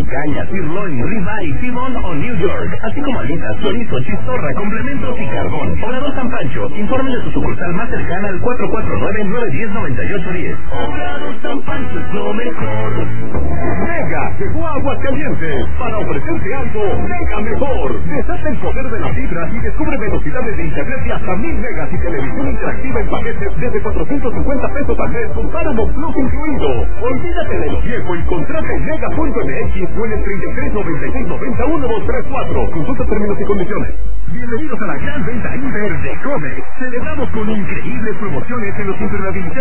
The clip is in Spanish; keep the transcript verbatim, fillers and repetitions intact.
picaña, sirloin, ribeye, T-bone o New York, así como alitas, chorizo, chistorra, complementos y carbón. Obrador San Pancho, informe de su sucursal más cercana al cuatro cuatro nueve, nueve uno cero, nueve ocho uno cero. Obrador San Pancho es lo mejor. Mega llegó a Aguascalientes para ofrecerte algo mega mejor. Desata el poder de la fibra y descubre velocidades de internet de hasta mil megas y televisión interactiva en paquetes desde cuatrocientos cincuenta pesos al mes con Paramount Plus incluido. Olvídate de lo viejo y contrata en mega punto m x o en el treinta y tres noventa y seis noventa y uno treinta y cuatro. Consulta términos y condiciones. Bienvenidos a la gran venta Inver de Comex. Celebramos con increíbles promociones en los Internacionales